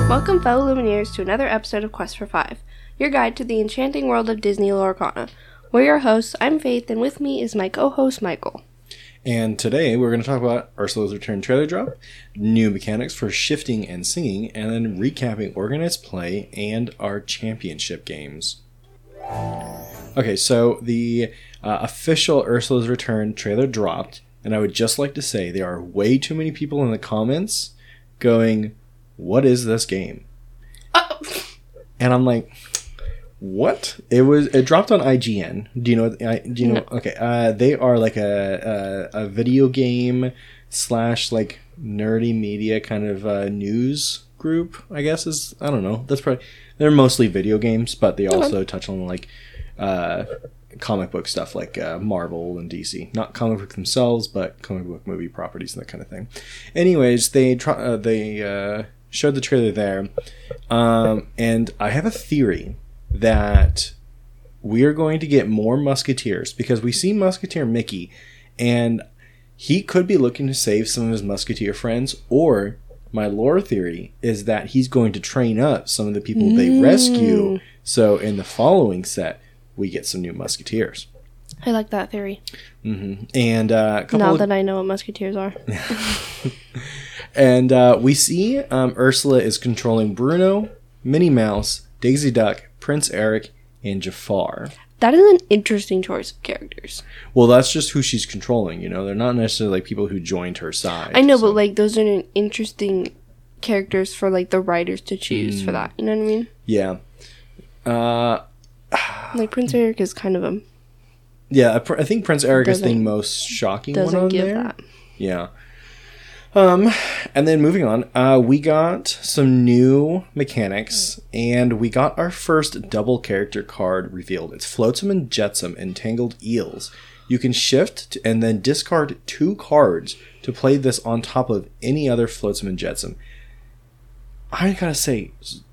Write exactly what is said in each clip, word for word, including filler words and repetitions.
Welcome, fellow Lumineers, to another episode of Quest for Five, your guide to the enchanting world of Disney Lorcana. We're your hosts, I'm Faith, and with me is my co-host, Michael. And today we're going to talk about Ursula's Return trailer drop, new mechanics for shifting and singing, and then recapping organized play and our championship games. Okay, so the uh, official Ursula's Return trailer dropped, and I would just like to say there are way too many people in the comments going, "What is this game?" Oh. And I'm like, what? It was. It dropped on I G N. Do you know? Do you know? No. Okay. Uh, they are like a, a a video game slash like nerdy media kind of uh, news group. I guess is. I don't know. That's probably. They're mostly video games, but they also okay. touch on like uh, comic book stuff like uh, Marvel and D C. Not comic book themselves, but comic book movie properties and that kind of thing. Anyways, they try. Uh, they uh, showed the trailer there, um, and I have a theory that we are going to get more Musketeers because we see Musketeer Mickey and he could be looking to save some of his Musketeer friends, or my lore theory is that he's going to train up some of the people mm. they rescue, so in the following set we get some new Musketeers. I like that theory. Mm-hmm. And uh, a couple now of... that I know what Musketeers are. And uh, we see um, Ursula is controlling Bruno, Minnie Mouse, Daisy Duck, Prince Eric, and Jafar. That is an interesting choice of characters. Well, that's just who she's controlling, you know? They're not necessarily like people who joined her side. I know, so. but like those are interesting characters for like the writers to choose mm. for that. You know what I mean? Yeah. Uh, like Prince Eric is kind of a... Yeah, I think Prince Eric is the most shocking one on give there. That. Yeah. Um, and then moving on, uh, we got some new mechanics, and we got our first double character card revealed. It's Flotsam and Jetsam Entangled Eels. You can shift to, and then discard two cards to play this on top of any other Flotsam and Jetsam. I gotta say,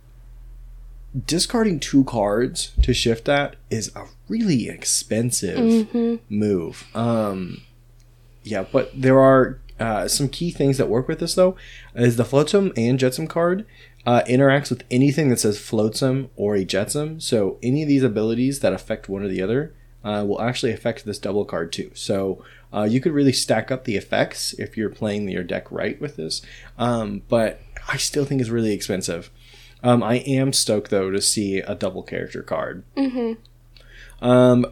discarding two cards to shift that is a really expensive mm-hmm. move. Um, yeah, but there are... Uh, some key things that work with this, though, is the Flotsam and Jetsam card uh, interacts with anything that says Flotsam or a Jetsam. So any of these abilities that affect one or the other uh, will actually affect this double card too. So uh, you could really stack up the effects if you're playing your deck right with this. Um, but I still think it's really expensive. Um, I am stoked, though, to see a double character card. Mm-hmm. Um...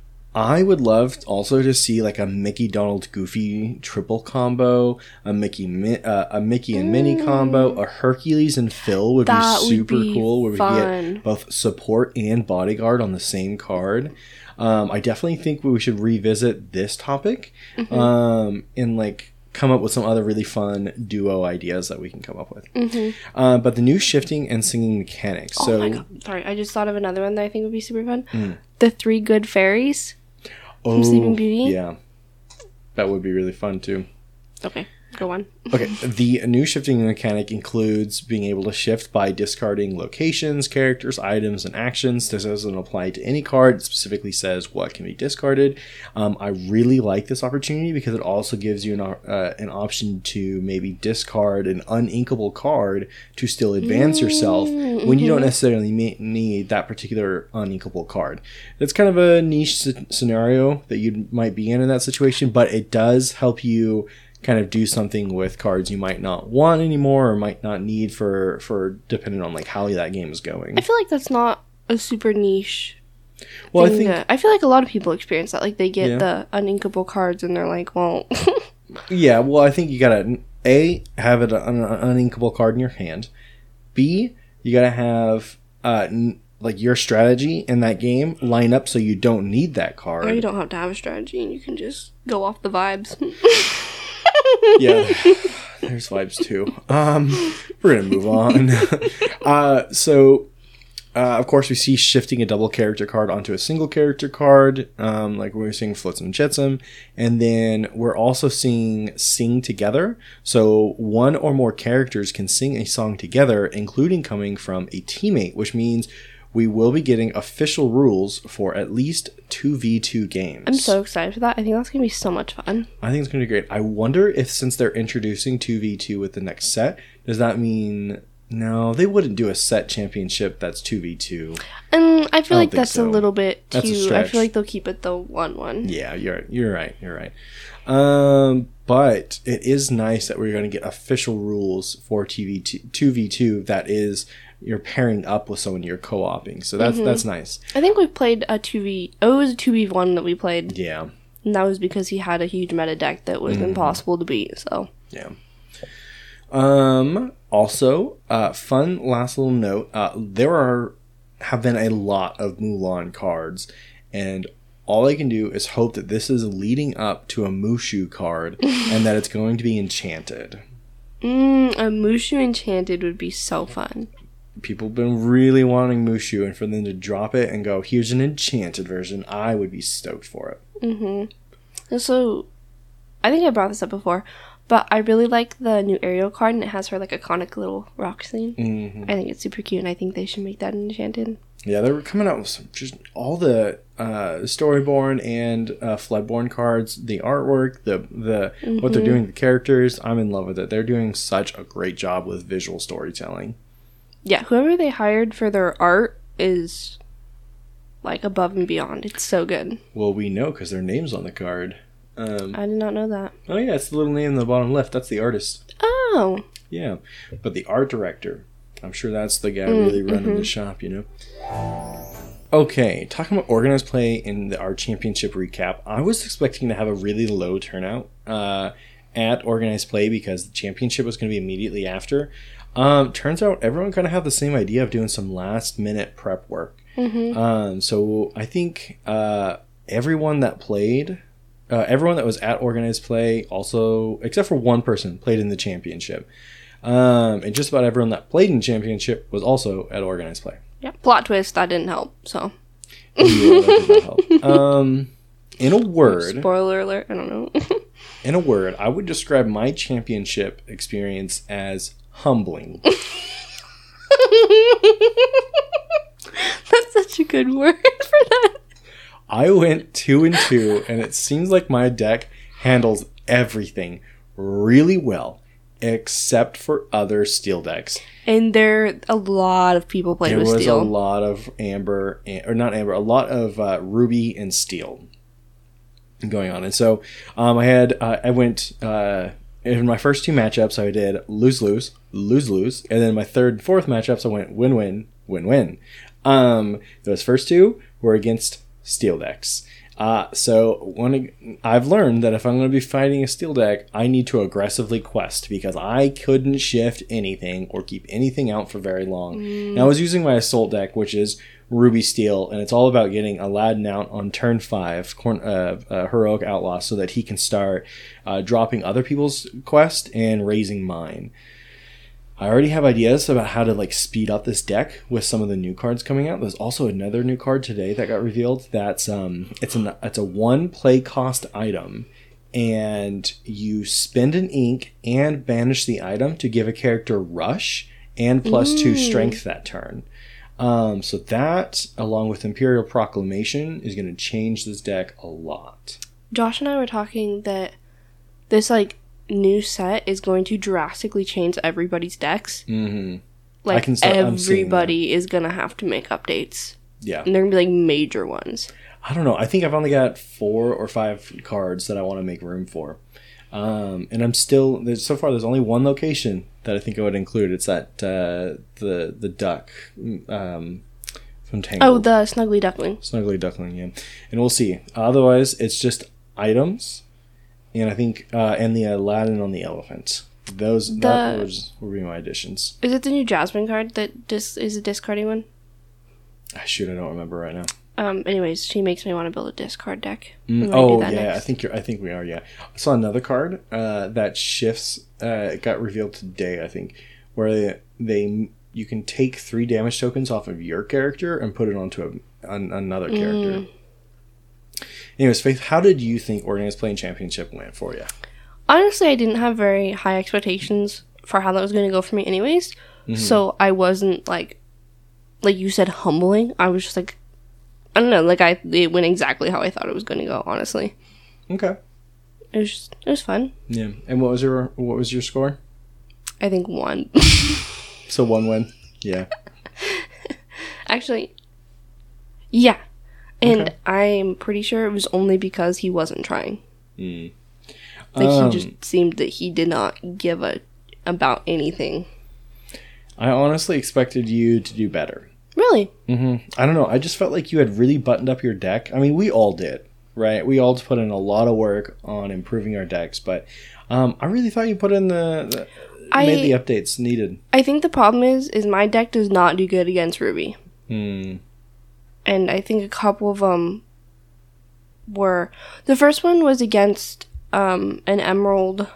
I would love also to see like a Mickey, Donald, Goofy triple combo, a Mickey, uh, a Mickey and Minnie mm. combo, a Hercules and Phil would that be super would be cool, where fun. we get both support and bodyguard on the same card. Um, I definitely think we should revisit this topic mm-hmm. um, and like come up with some other really fun duo ideas that we can come up with. Mm-hmm. Uh, but the new shifting and singing mechanics. Oh so, my god! Sorry, I just thought of another one that I think would be super fun. Mm. The Three Good Fairies. Oh, From Sleeping Beauty? Yeah. That would be really fun, too. Okay, go on. Okay, the new shifting mechanic includes being able to shift by discarding locations, characters, items, and actions. This doesn't apply to any card. It specifically says what can be discarded. Um, I really like this opportunity because it also gives you an, uh, an option to maybe discard an uninkable card to still advance mm-hmm. yourself when you don't necessarily ma- need that particular uninkable card. It's kind of a niche c- scenario that you might be in in that situation, but it does help you kind of do something with cards you might not want anymore or might not need for for depending on like how that game is going. I feel like that's not a super niche well thing I think to, I feel like a lot of people experience that, like they get yeah. the uninkable cards and they're like, well yeah well I think you gotta A, have it an uninkable card in your hand, B, you gotta have uh n- like your strategy in that game line up so you don't need that card, or you don't have to have a strategy and you can just go off the vibes. Yeah, there's vibes too. Um, we're gonna move on. uh, so, uh, of course, we see shifting a double character card onto a single character card, um, like we're seeing Flotsam and Jetsam, and then we're also seeing sing together. So one or more characters can sing a song together, including coming from a teammate, which means we will be getting official rules for at least two v two games. I'm so excited for that. I think that's going to be so much fun. I think it's going to be great. I wonder if since they're introducing two v two with the next set, does that mean No, they wouldn't do a set championship that's two v two. And I feel I like don't think that's so. a little bit That's a too. I stretch. feel like they'll keep it the one one. Yeah, you're you're right. You're right. Um, but it is nice that we're going to get official rules for T V two v two that is you're pairing up with someone you're co-oping. So that's Mm-hmm. that's nice. I think we played a two v. Oh, it was a two v one that we played, Yeah. and that was because he had a huge meta deck that was Mm-hmm. impossible to beat. So Yeah. Um. Also, uh, fun last little note. Uh, there are have been a lot of Mulan cards, and all I can do is hope that this is leading up to a Mushu card, and that it's going to be enchanted. mm, a Mushu Enchanted would be so fun. People have been really wanting Mushu, and for them to drop it and go, "Here's an enchanted version," I would be stoked for it. Mm-hmm. And so, I think I brought this up before, but I really like the new Ariel card, and it has her like iconic little rock scene. Mm-hmm. I think it's super cute, and I think they should make that enchanted. Yeah, they were coming out with some, just all the uh, Storyborn and uh, Floodborn cards, the artwork, the the Mm-hmm. what they're doing, with the characters. I'm in love with it. They're doing such a great job with visual storytelling. Yeah, whoever they hired for their art is like above and beyond. It's so good. Well, we know because their name's on the card. Um, I did not know that. oh yeah, it's the little name in the bottom left. That's the artist. Oh, Yeah, but the art director, I'm sure that's the guy Mm, really running mm-hmm. the shop, you know? Okay, talking about organized play in the, our championship recap, I was expecting to have a really low turnout uh, at organized play because the championship was going to be immediately after. Um, turns out everyone kind of had the same idea of doing some last minute prep work. mm-hmm. Um, so I think uh, everyone that played, uh, everyone that was at organized play, also except for one person, played in the championship, um, and just about everyone that played in championship was also at organized play. Yeah. Plot twist, that didn't help. So, Yeah, that did not help. Um, in a word, spoiler alert. I don't know. in a word, I would describe my championship experience as humbling. That's such a good word for that. I went two and two, and it seems like my deck handles everything really well, except for other steel decks. And there a lot of people playing There with was steel. a lot of amber, or not amber, a lot of uh, ruby and steel going on, and so um, I had uh, I went uh, in my first two matchups. I did lose lose lose lose, and then my third and fourth matchups I went win win win win. Um, those first two were against steel decks. Uh, so when I've learned that if I'm going to be fighting a steel deck, I need to aggressively quest because I couldn't shift anything or keep anything out for very long. Mm. Now I was using my assault deck, which is Ruby Steel, and it's all about getting Aladdin out on turn five, uh, uh, Heroic Outlaw, so that he can start uh, dropping other people's quest and raising mine. I already have ideas about how to like speed up this deck with some of the new cards coming out. There's also another new card today that got revealed. That's um, it's an it's a one play cost item, and you spend an ink and banish the item to give a character rush and plus two strength that turn. Um, so that, along with Imperial Proclamation, is going to change this deck a lot. Josh and I were talking that this like new set is going to drastically change everybody's decks. Mm-hmm. Like I can start, everybody is gonna have to make updates. Yeah, and they're gonna be like major ones. I don't know. I think I've only got four or five cards that I want to make room for, um, and I'm still there's so far. There's only one location that I think I would include. It's that uh, the the duck um, from Tangled. Oh, the Snuggly Duckling. Snuggly Duckling, yeah. And we'll see. Otherwise, it's just items. And I think, uh, and the Aladdin on the elephant. Those, The, that was, will be my additions. Is it the new Jasmine card that dis- is a discarding one? Ah, shoot, I don't remember right now. Um, anyways, she makes me want to build a discard deck. Mm, oh, yeah, next. I think you're, I think we are, yeah. I saw another card, uh, that shifts, uh, it got revealed today, I think, where they, they, you can take three damage tokens off of your character and put it onto a, an, another character. Mm. Anyways, Faith, how did you think Organized Play Championship went for you? Honestly, I didn't have very high expectations for how that was going to go for me anyways. Mm-hmm. So I wasn't, like, like you said, humbling. I was just like, I don't know, like, I it went exactly how I thought it was going to go, honestly. Okay. It was just, it was fun. Yeah. And what was your, what was your score? I think one. So one win. Yeah. Actually, yeah. And Okay. I'm pretty sure it was only because he wasn't trying. Mm. Like, Um, he just seemed that he did not give a about anything. I honestly expected you to do better. Really? hmm I don't know. I just felt like you had really buttoned up your deck. I mean, we all did, right? We all put in a lot of work on improving our decks, but um, I really thought you put in the, the I- made the updates needed. I think the problem is, is my deck does not do good against Ruby. Hmm. And I think a couple of them were... The first one was against um, an Emerald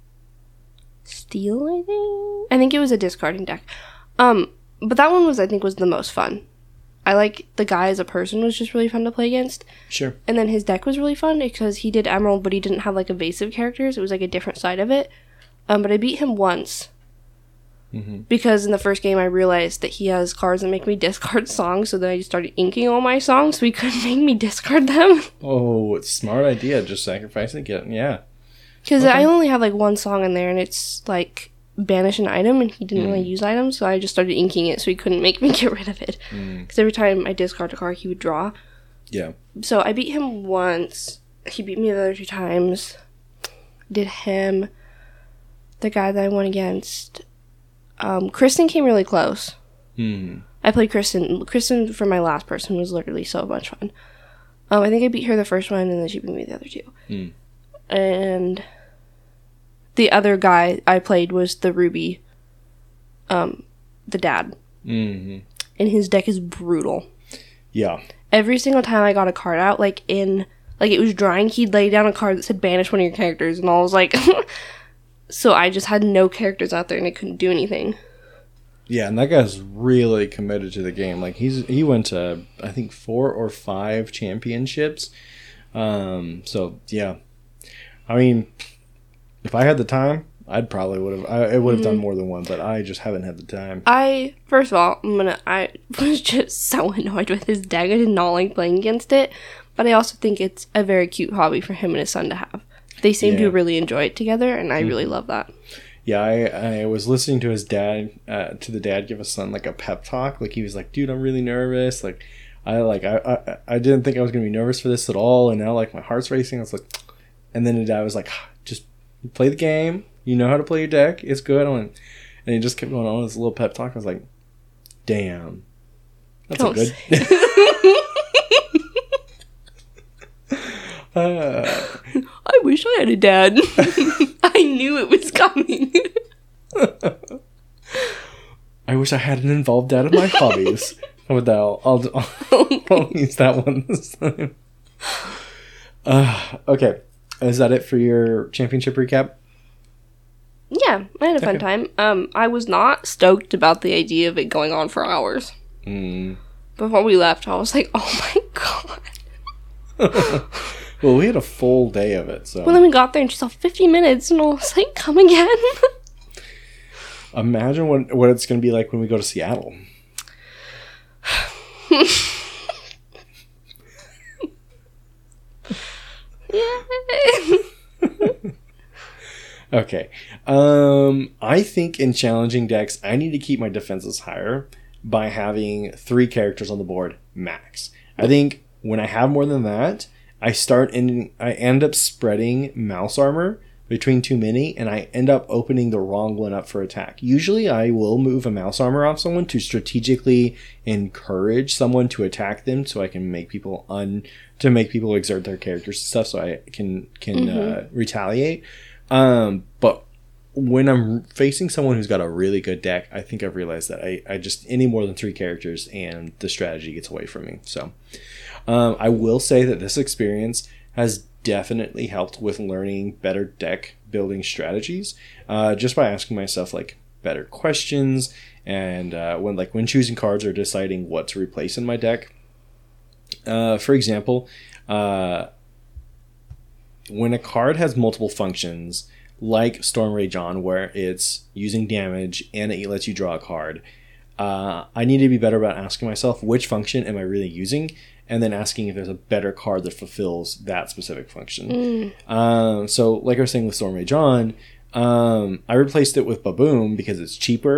Steel, I think? I think it was a discarding deck. Um, but that one was, I think, was the most fun. I like the guy as a person was just really fun to play against. Sure. And then his deck was really fun because he did Emerald, but he didn't have, like, evasive characters. It was, like, a different side of it. Um, but I beat him once. Mm-hmm. Because in the first game, I realized that he has cards that make me discard songs, so then I just started inking all my songs so he couldn't make me discard them. Oh, it's a smart idea. Just sacrificing it. Yeah. Because Okay. I only have, like, one song in there, and it's, like, banish an item, and he didn't Mm. really use items, so I just started inking it so he couldn't make me get rid of it. Mm. Because every time I discard a card, he would draw. Yeah. So I beat him once. He beat me the other two times. Did him. The guy that I won against. Um, Kristen came really close. Hmm. I played Kristen. Kristen for my last person was literally so much fun. Um, I think I beat her the first one, and then she beat me the other two. Hmm. And the other guy I played was the Ruby, um, the dad. Hmm. And his deck is brutal. Yeah. Every single time I got a card out, like in, like it was drawing, he'd lay down a card that said banish one of your characters, and I was like, so I just had no characters out there, and I couldn't do anything. Yeah, and that guy's really committed to the game. Like he's he went to I think four or five championships. Um. So yeah, I mean, if I had the time, I'd probably would have. I, I would have done more than one, but I just haven't had the time. I first of all, I'm gonna. I was just so annoyed with his deck. I did not like playing against it, but I also think it's a very cute hobby for him and his son to have. They seem Yeah. to really enjoy it together, and I really love that. Yeah, I, I was listening to his dad, uh, to the dad give his son like a pep talk. Like he was like, "Dude, I'm really nervous. Like, I like I I, I didn't think I was gonna be nervous for this at all, and now like my heart's racing." I was like, and then the dad was like, "Just play the game. You know how to play your deck. It's good." And he just kept going on with this little pep talk. I was like, "Damn, that's Don't a good." uh, I wish I had a dad. I knew it was coming. I wish I had an involved dad in my hobbies. How about that? I'll, I'll, I'll, I'll use that one this time. Uh, okay. Is that it for your championship recap? Yeah, I had a fun Okay. time. Um, I was not stoked about the idea of it going on for hours. Mm. Before we left, I was like, "Oh my god!" Well, we had a full day of it, so Well, then we got there and she saw fifty minutes, and I was like, "Come again." imagine what what it's going to be like when we go to Seattle. Yeah. Okay. Um, I think in challenging decks, I need to keep my defenses higher by having three characters on the board max. I think when I have more than that, I start in, I end up spreading mouse armor between too many, and I end up opening the wrong one up for attack. Usually, I will move a mouse armor off someone to strategically encourage someone to attack them, so I can make people un to make people exert their characters and stuff, so I can can uh, retaliate. Um, but when I'm facing someone who's got a really good deck, I think I've realized that I, I just any more than three characters and the strategy gets away from me. So um, I will say that this experience has definitely helped with learning better deck building strategies, uh, just by asking myself like better questions and uh, when like when choosing cards or deciding what to replace in my deck. Uh, for example, uh, when a card has multiple functions, like Storm Rage On, where it's using damage and it lets you draw a card, uh, I need to be better about asking myself which function am I really using, and then asking if there's a better card that fulfills that specific function. Mm. Um, so, like I was saying with Storm Rage On, um, I replaced it with Baboom because it's cheaper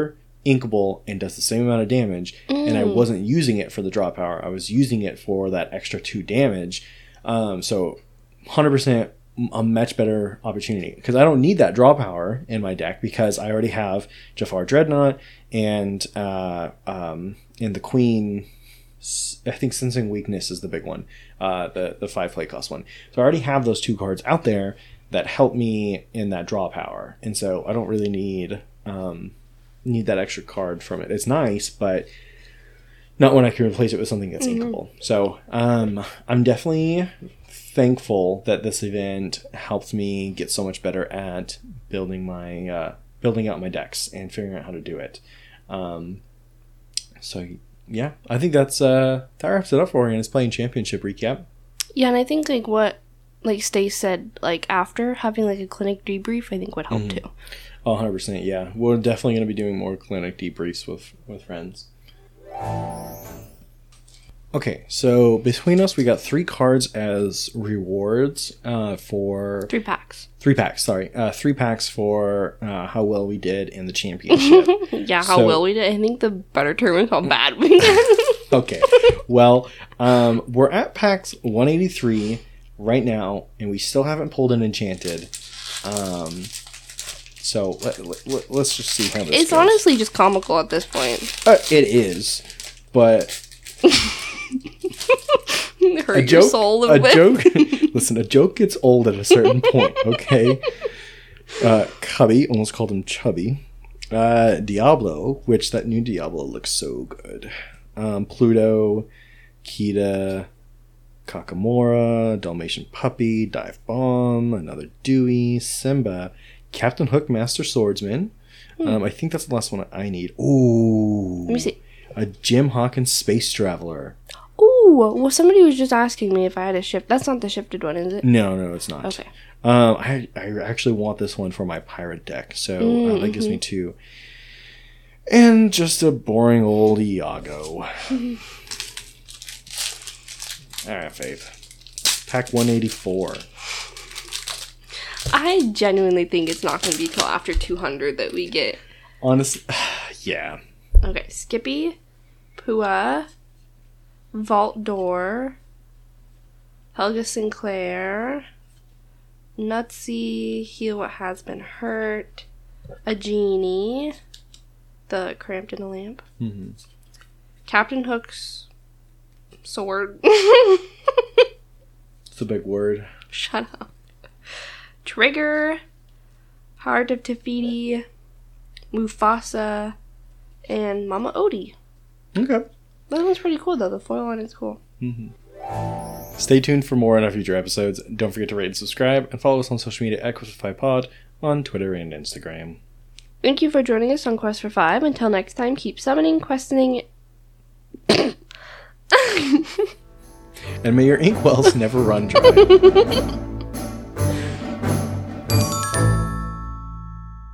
inkable and does the same amount of damage, mm. and I wasn't using it for the draw power. I was using it for that extra two damage. Um, so one hundred percent a much better opportunity, because I don't need that draw power in my deck because I already have Jafar Dreadnought and uh, um, and the Queen. I think Sensing Weakness is the big one, uh, the the five play cost one. So I already have those two cards out there that help me in that draw power, and so I don't really need um, need that extra card from it. It's nice, but not when I can replace it with something that's mm-hmm. inkable. So um, I'm definitely thankful that this event helped me get so much better at building my uh, building out my decks and figuring out how to do it. Um, so yeah, I think that's uh, that wraps it up for Hannah's Playing Championship recap. Yeah, and I think like what like Stace said, like after having like a clinic debrief, I think would help mm-hmm. too. Oh, one hundred percent, yeah. We're definitely going to be doing more clinic debriefs with, with friends. Okay, so between us, we got three cards as rewards uh, for... Three packs. Three packs, sorry. Uh, three packs for uh, how well we did in the championship. Yeah, how so, well we did. I think the better term is how bad we did. Okay, well, um, we're at packs one eighty-three right now, and we still haven't pulled an Enchanted. Um... So let, let, let's just see how this It's goes. honestly just comical at this point. Uh, it is, but hurt a your joke, soul a bit. joke. Listen, a joke gets old at a certain point. Okay. Uh, Cubby, almost called him Chubby. Uh, Diablo, which that new Diablo looks so good. Um, Pluto, Kita, Kakamora, Dalmatian Puppy, Dive Bomb, another Dewey, Simba. Captain Hook, Master Swordsman. Hmm. Um, I think that's the last one I need. Ooh. Let me see. A Jim Hawkins Space Traveler. Ooh. Well, somebody was just asking me if I had a shift. That's not the shifted one, is it? No, no, it's not. Okay. Um, I, I actually want this one for my pirate deck. So mm-hmm. uh, that gives me two. And just a boring old Iago. Alright, Faith. Pack one eighty-four. I genuinely think it's not going to be till after two hundred that we get. Honestly, yeah. Okay, Skippy, Pua, Vault Door, Helga Sinclair, Nutsy, Heal What Has Been Hurt, a Genie, the Cramped in a Lamp, mm-hmm. Captain Hook's Sword. It's a big word. Shut up. Trigger, Heart of Tefiti, Mufasa, and Mama Odie. Okay. That one's pretty cool, though. The foil one is cool. Mm-hmm. Stay tuned for more on our future episodes. Don't forget to rate and subscribe, and follow us on social media at Quest for Five Pod on Twitter and Instagram. Thank you for joining us on Quest for Five. Until next time, keep summoning, questioning... And may your inkwells never run dry.